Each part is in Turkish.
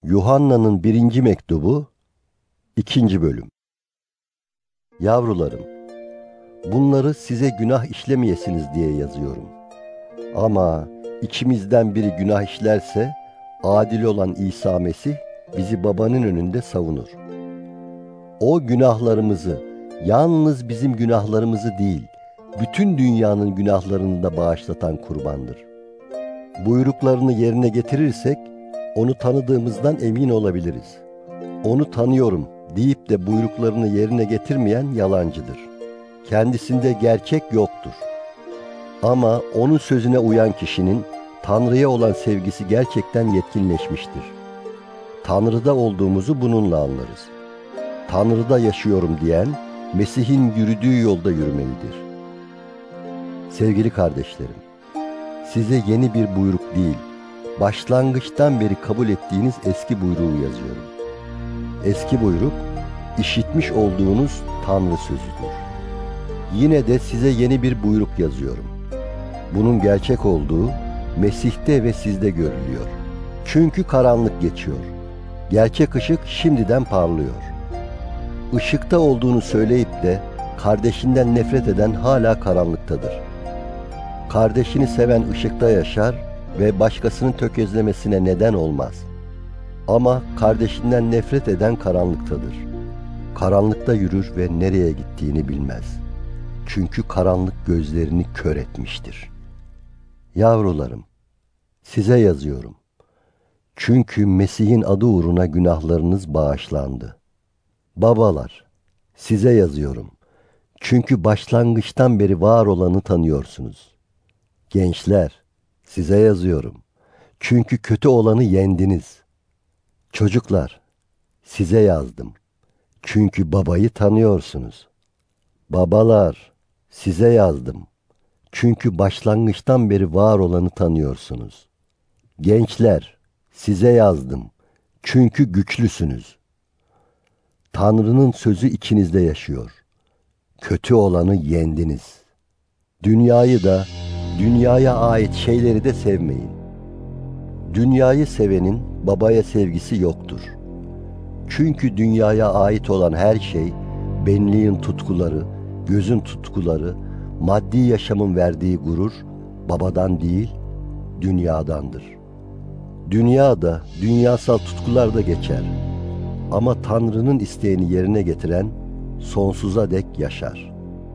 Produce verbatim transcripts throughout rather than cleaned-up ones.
Yuhanna'nın birinci mektubu, ikinci bölüm. Yavrularım, bunları size günah işlemeyesiniz diye yazıyorum. Ama içimizden biri günah işlerse, adil olan İsa Mesih bizi babanın önünde savunur. O günahlarımızı, yalnız bizim günahlarımızı değil, bütün dünyanın günahlarını da bağışlatan kurbandır. Buyruklarını yerine getirirsek, onu tanıdığımızdan emin olabiliriz. Onu tanıyorum deyip de buyruklarını yerine getirmeyen yalancıdır. Kendisinde gerçek yoktur. Ama onun sözüne uyan kişinin Tanrı'ya olan sevgisi gerçekten yetkinleşmiştir. Tanrı'da olduğumuzu bununla anlarız. Tanrı'da yaşıyorum diyen, Mesih'in yürüdüğü yolda yürümelidir. Sevgili kardeşlerim, size yeni bir buyruk değil, başlangıçtan beri kabul ettiğiniz eski buyruğu yazıyorum. Eski buyruk, işitmiş olduğunuz Tanrı sözüdür. Yine de size yeni bir buyruk yazıyorum. Bunun gerçek olduğu Mesih'te ve sizde görülüyor. Çünkü karanlık geçiyor. Gerçek ışık şimdiden parlıyor. Işıkta olduğunu söyleyip de kardeşinden nefret eden hala karanlıktadır. Kardeşini seven ışıkta yaşar ve başkasının tökezlemesine neden olmaz. Ama kardeşinden nefret eden karanlıktadır. Karanlıkta yürür ve nereye gittiğini bilmez. Çünkü karanlık gözlerini kör etmiştir. Yavrularım, size yazıyorum. Çünkü Mesih'in adı uğruna günahlarınız bağışlandı. Babalar, size yazıyorum. Çünkü başlangıçtan beri var olanı tanıyorsunuz. Gençler, size yazıyorum. Çünkü kötü olanı yendiniz. Çocuklar, size yazdım. Çünkü babayı tanıyorsunuz. Babalar, size yazdım. Çünkü başlangıçtan beri var olanı tanıyorsunuz. Gençler, size yazdım. Çünkü güçlüsünüz. Tanrı'nın sözü içinizde yaşıyor. Kötü olanı yendiniz. Dünyayı da, dünyaya ait şeyleri de sevmeyin. Dünyayı sevenin babaya sevgisi yoktur. Çünkü dünyaya ait olan her şey, benliğin tutkuları, gözün tutkuları, maddi yaşamın verdiği gurur, babadan değil, dünyadandır. Dünya da, dünyasal tutkular da geçer. Ama Tanrı'nın isteğini yerine getiren, sonsuza dek yaşar.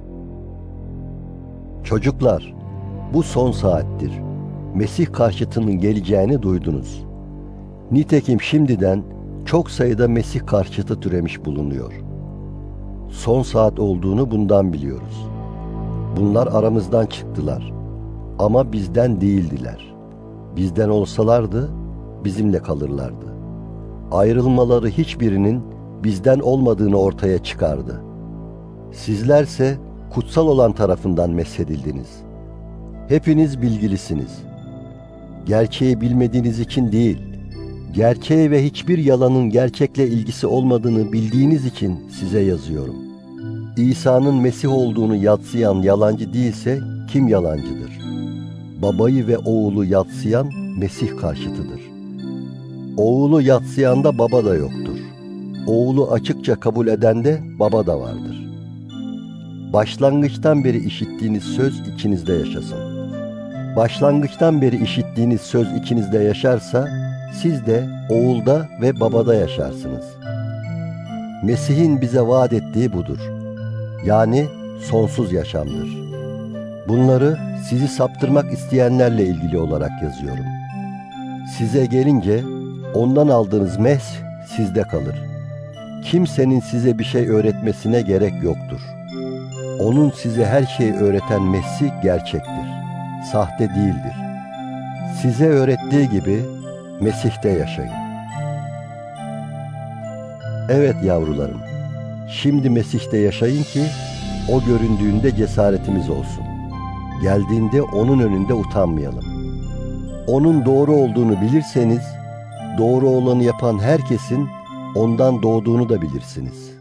Çocuklar, bu son saattir. Mesih karşıtının geleceğini duydunuz. Nitekim şimdiden çok sayıda Mesih karşıtı türemiş bulunuyor. Son saat olduğunu bundan biliyoruz. Bunlar aramızdan çıktılar. Ama bizden değildiler. Bizden olsalardı bizimle kalırlardı. Ayrılmaları hiçbirinin bizden olmadığını ortaya çıkardı. Sizlerse kutsal olan tarafından meshedildiniz. Hepiniz bilgilisiniz. Gerçeği bilmediğiniz için değil, gerçeğe ve hiçbir yalanın gerçekle ilgisi olmadığını bildiğiniz için size yazıyorum. İsa'nın Mesih olduğunu yadsıyan yalancı değilse kim yalancıdır? Babayı ve oğulu yadsıyan Mesih karşıtıdır. Oğulu yadsıyanda baba da yoktur. Oğlu açıkça kabul edende baba da vardır. Başlangıçtan beri işittiğiniz söz içinizde yaşasın. Başlangıçtan beri işittiğiniz söz içinizde yaşarsa, siz de oğulda ve babada yaşarsınız. Mesih'in bize vaat ettiği budur. Yani sonsuz yaşamdır. Bunları sizi saptırmak isteyenlerle ilgili olarak yazıyorum. Size gelince, ondan aldığınız mesh sizde kalır. Kimsenin size bir şey öğretmesine gerek yoktur. Onun size her şeyi öğreten mesh'i gerçektir. Sahte değildir. Size öğrettiği gibi Mesih'te yaşayın. Evet yavrularım, şimdi Mesih'te yaşayın ki o göründüğünde cesaretimiz olsun. Geldiğinde onun önünde utanmayalım. Onun doğru olduğunu bilirseniz, doğru olanı yapan herkesin ondan doğduğunu da bilirsiniz.